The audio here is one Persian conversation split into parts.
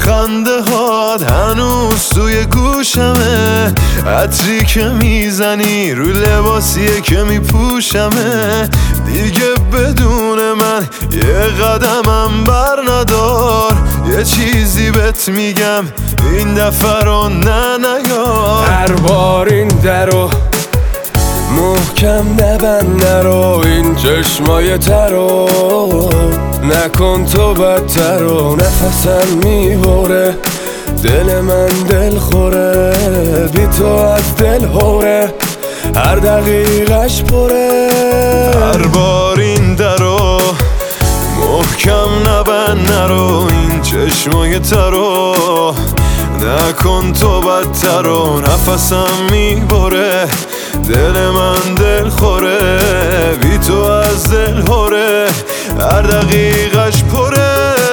خنده هات هنوز توی گوشمه، عطری که میزنی رو لباسیه که میپوشمه. دیگه بدون من یه قدمم بر ندار، یه چیزی بهت میگم این دفعه رو نیار. هر بار این درو محکم نبند، نرو این چشمای ترو نکن تو بدترو. نفسم میبره دل من دل خوره، بی تو از دل هوره هر دقیقش پره. هر بار این درو محکم نبند، نرو این چشمای ترو نکن تو بدترو. نفسم میبره دل من دل خوره، بی تو از دل هوره هر دقیقش پره.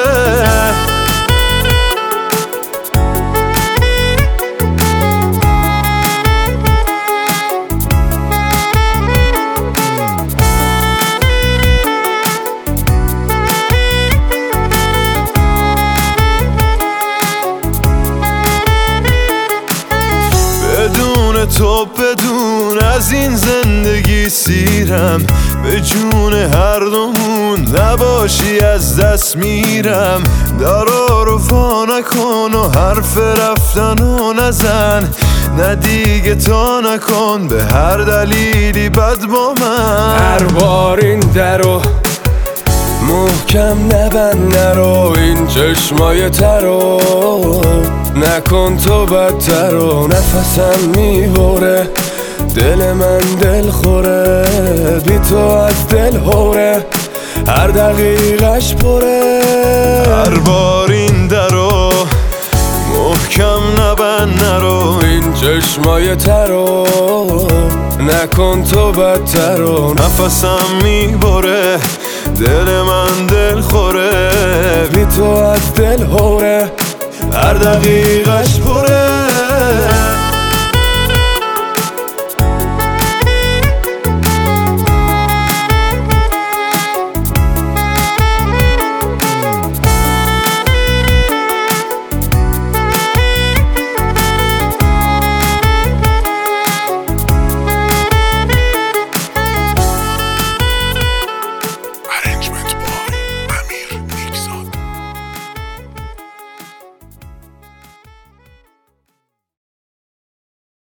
تو بدون از این زندگی سیرم، به جون هر دومون نباشی از دست میرم. درا رو وا نکن و حرف رفتنو نزن، نه دیگه تا نکن به هر دلیلی بد با من. هر بار این درو محکم نبند، نرو این چشمای ترو نکن تو بدترو. نفسم میبره دل من دل خوره، بی تو از دل هوره هر دقیقش پره. هر بار این درو محکم نبند، نرو این چشمای ترو نکن تو بدترو. نفسم میبره دل من دل خوره، بی تو از دل هوره هر دقیقش پره.